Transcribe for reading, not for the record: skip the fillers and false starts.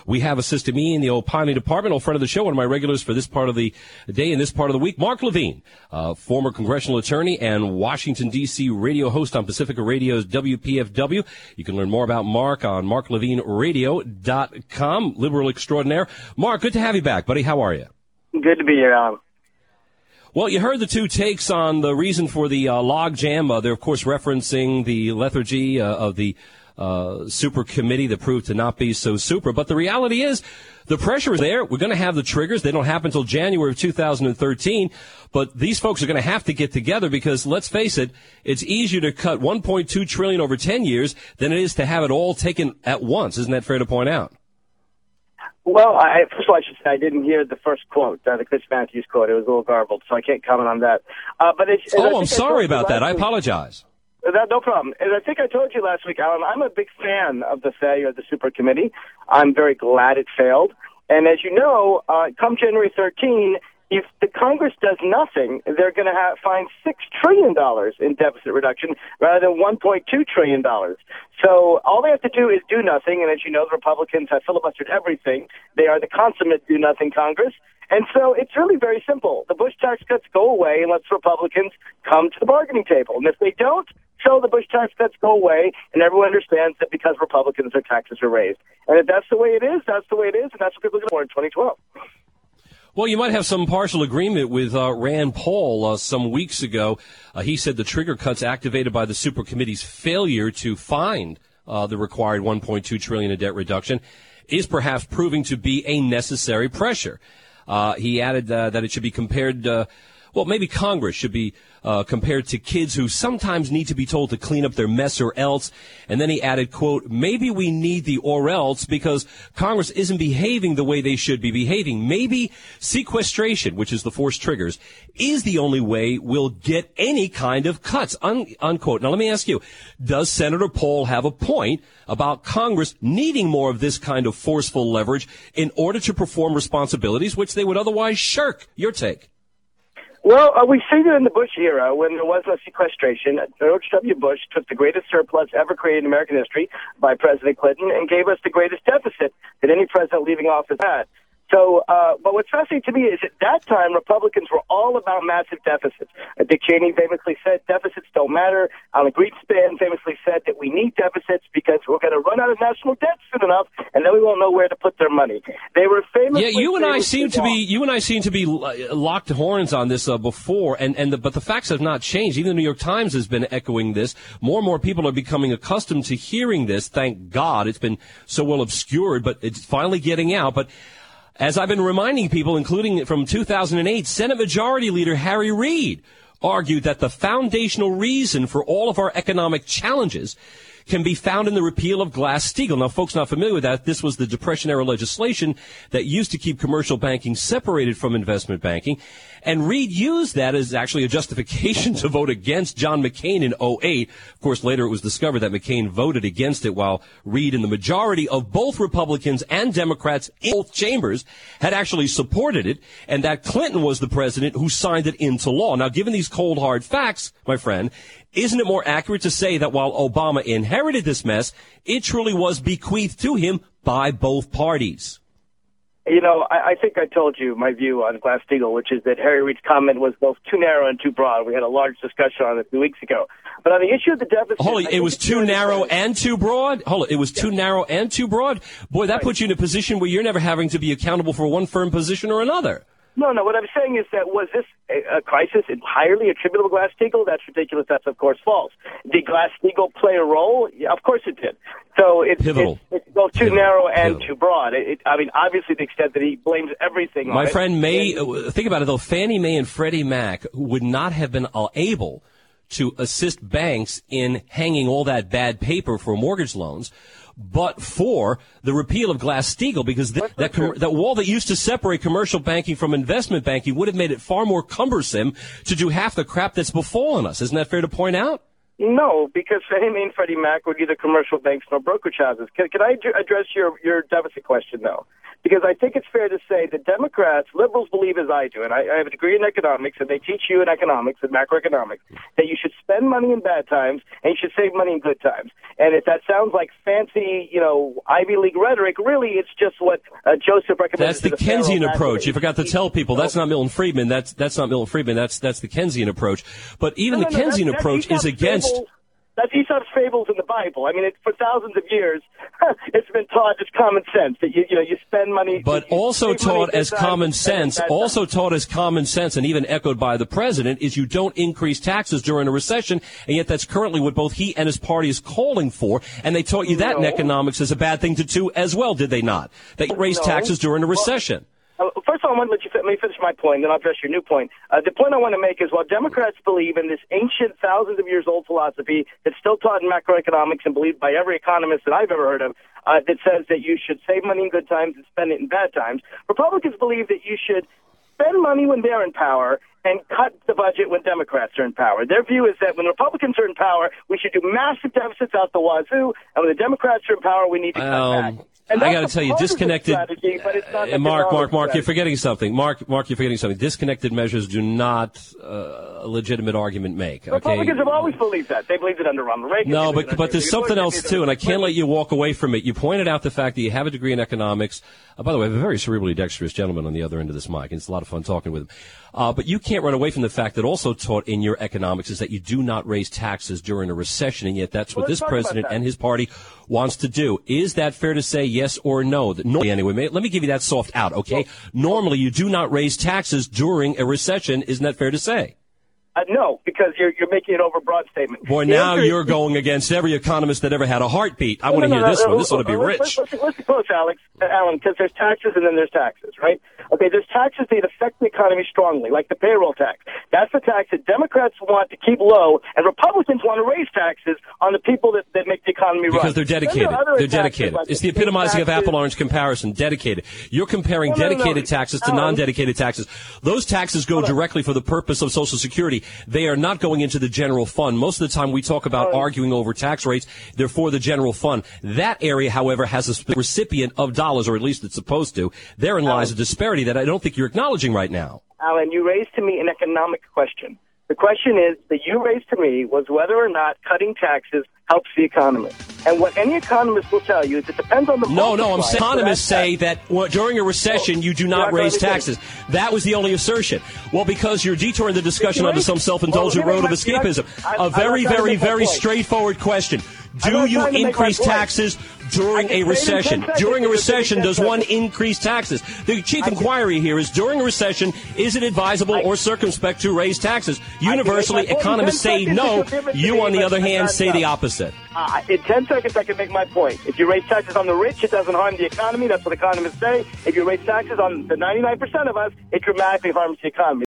we have assisting me in the Opinion Department, old friend of the show, one of my regulars for this part of the day and this part of the week, Mark Levine, former congressional attorney and Washington, D.C. radio host on Pacifica Radio's WPFW. You can learn more about Mark on marklevineradio.com, liberal extraordinaire. Mark, good to have you back, buddy. How are you? Good to be here, Alan. Well, you heard the two takes on the reason for the logjam. They're, of course, referencing the lethargy of the super committee that proved to not be so super. But the reality is the pressure is there. We're going to have the triggers. They don't happen until January of 2013. But these folks are going to have to get together because, let's face it, it's easier to cut $1.2 trillion over 10 years than it is to have it all taken at once. Isn't that fair to point out? Well, first of all, I should say I didn't hear the first quote, the Chris Matthews quote. It was a little garbled, so I can't comment on that. I'm sorry about that. I apologize. No problem. As I think I told you last week, Alan, I'm a big fan of the failure of the super committee. I'm very glad it failed. And as you know, come January 13, if the Congress does nothing, they're going to find $6 trillion in deficit reduction rather than $1.2 trillion. So all they have to do is do nothing. And as you know, the Republicans have filibustered everything. They are the consummate do-nothing Congress. And so it's really very simple. The Bush tax cuts go away unless Republicans come to the bargaining table. And if they don't, so the Bush tax cuts go away, and everyone understands that because Republicans, their taxes are raised. And if that's the way it is, that's the way it is, and that's what people are going to for in 2012. Well, you might have some partial agreement with Rand Paul some weeks ago. He said the trigger cuts activated by the super committee's failure to find the required $1.2 trillion in debt reduction is perhaps proving to be a necessary pressure. He added that it should be compared, maybe Congress should be compared to kids who sometimes need to be told to clean up their mess or else. And then he added, quote, maybe we need the or else because Congress isn't behaving the way they should be behaving. Maybe sequestration, which is the forced triggers, is the only way we'll get any kind of cuts, unquote. Now, let me ask you, does Senator Paul have a point about Congress needing more of this kind of forceful leverage in order to perform responsibilities which they would otherwise shirk? Your take. Well, we've seen it in the Bush era when there was no sequestration. George W. Bush took the greatest surplus ever created in American history by President Clinton and gave us the greatest deficit that any president leaving office had. So, but what's fascinating to me is at that time, Republicans were all about massive deficits. Dick Cheney famously said deficits don't matter. Alan Greenspan famously said that we need deficits because we're going to run out of national debt soon enough, and then we won't know where to put their money. They were famously. Yeah, you and I seem to be locked horns on this before, but the facts have not changed. Even the New York Times has been echoing this. More and more people are becoming accustomed to hearing this. Thank God, it's been so well obscured, but it's finally getting out. But as I've been reminding people, including from 2008, Senate Majority Leader Harry Reid argued that the foundational reason for all of our economic challenges can be found in the repeal of Glass-Steagall. Now, folks not familiar with that, this was the Depression-era legislation that used to keep commercial banking separated from investment banking. And Reid used that as actually a justification to vote against John McCain in 2008. Of course, later it was discovered that McCain voted against it while Reid and the majority of both Republicans and Democrats in both chambers had actually supported it, and that Clinton was the president who signed it into law. Now, given these cold, hard facts, my friend, isn't it more accurate to say that while Obama inherited this mess, it truly was bequeathed to him by both parties? You know, I think I told you my view on Glass-Steagall, which is that Harry Reid's comment was both too narrow and too broad. We had a large discussion on it 2 weeks ago. But on the issue of the deficit... Hold on, it was too narrow and too broad? Hold on, it was too narrow and too broad? Boy, that puts you in a position where you're never having to be accountable for one firm position or another. No, what I'm saying is that was this a crisis entirely attributable to Glass-Steagall? That's ridiculous. That's, of course, false. Did Glass-Steagall play a role? Yeah, of course it did. So it's both too narrow and too broad. Obviously, the extent that he blames everything on it. My friend May, think about it, though. Fannie Mae and Freddie Mac would not have been able to assist banks in hanging all that bad paper for mortgage loans, but for the repeal of Glass-Steagall, because that wall that used to separate commercial banking from investment banking would have made it far more cumbersome to do half the crap that's befallen us. Isn't that fair to point out? No, because Fannie Mae and Freddie Mac were neither commercial banks nor brokerage houses. Can I address your deficit question, though? because I think it's fair to say that Democrats, liberals believe as I do, and I have a degree in economics, and they teach you in economics and macroeconomics, that you should spend money in bad times and you should save money in good times. And if that sounds like fancy, Ivy League rhetoric, really it's just what Joseph recommended. That's the Keynesian approach. You forgot to tell people that's not Milton Friedman. That's not Milton Friedman. That's the Keynesian approach. But even the Keynesian approach is against. That's Aesop's fables in the Bible. I mean, for thousands of years, it's been taught as common sense that you spend money. But also taught as common sense, and even echoed by the president, is you don't increase taxes during a recession, and yet that's currently what both he and his party is calling for. And they taught you that in economics is a bad thing to do as well, did they not? They raise taxes during a recession. First of all, let me finish my point, then I'll address your new point. The point I want to make is while Democrats believe in this ancient, thousands of years old philosophy that's still taught in macroeconomics and believed by every economist that I've ever heard of, that says that you should save money in good times and spend it in bad times, Republicans believe that you should spend money when they're in power and cut the budget when Democrats are in power. Their view is that when Republicans are in power, we should do massive deficits out the wazoo, and when the Democrats are in power, we need to cut back. I got to tell you, disconnected. Mark, you're forgetting something. Mark, you're forgetting something. Disconnected measures do not a legitimate argument make. Okay? Republicans have always believed that. They believed it under Ronald Reagan. No, but there's something else too, and I can't let you walk away from it. You pointed out the fact that you have a degree in economics. By the way, I have a very cerebrally dexterous gentleman on the other end of this mic, and it's a lot of fun talking with him. But you can't run away from the fact that also taught in your economics is that you do not raise taxes during a recession, and yet that's what this president and his party wants to do. Is that fair to say, yes or no? Anyway, let me give you that soft out, okay? Normally, you do not raise taxes during a recession. Isn't that fair to say? No, because you're making an overbroad statement. Boy, now you're going against every economist that ever had a heartbeat. I want to hear this one. This ought to be rich. Listen close, Alan, because there's taxes and then there's taxes, right? Okay, there's taxes that affect the economy strongly, like the payroll tax. That's the tax that Democrats want to keep low, and Republicans want to raise taxes on the people that make the economy run. Because they're dedicated. They're dedicated. It's the epitomizing of apple-orange comparison. Dedicated. You're comparing dedicated taxes to non-dedicated taxes. Those taxes go directly for the purpose of Social Security. They are not going into the general fund. Most of the time we talk about arguing over tax rates. They're for the general fund. That area, however, has a recipient of dollars, or at least it's supposed to. Therein lies a disparity that I don't think you're acknowledging right now. Alan, you raised to me an economic question. The question is that you raised to me was whether or not cutting taxes helps the economy. And what any economist will tell you is it depends on the... No, I'm saying economists say that during a recession you do not raise taxes. That was the only assertion. Well, because you're detouring the discussion onto some self-indulgent road of escapism. A very, very, very straightforward question. Do you increase taxes during a recession? During a recession, does one increase taxes? The chief inquiry here is, during a recession, is it advisable or circumspect to raise taxes? Universally, economists say no. You, on the other hand, say the opposite. In 10 seconds, I can make my point. If you raise taxes on the rich, it doesn't harm the economy. That's what economists say. If you raise taxes on the 99% of us, it dramatically harms the economy.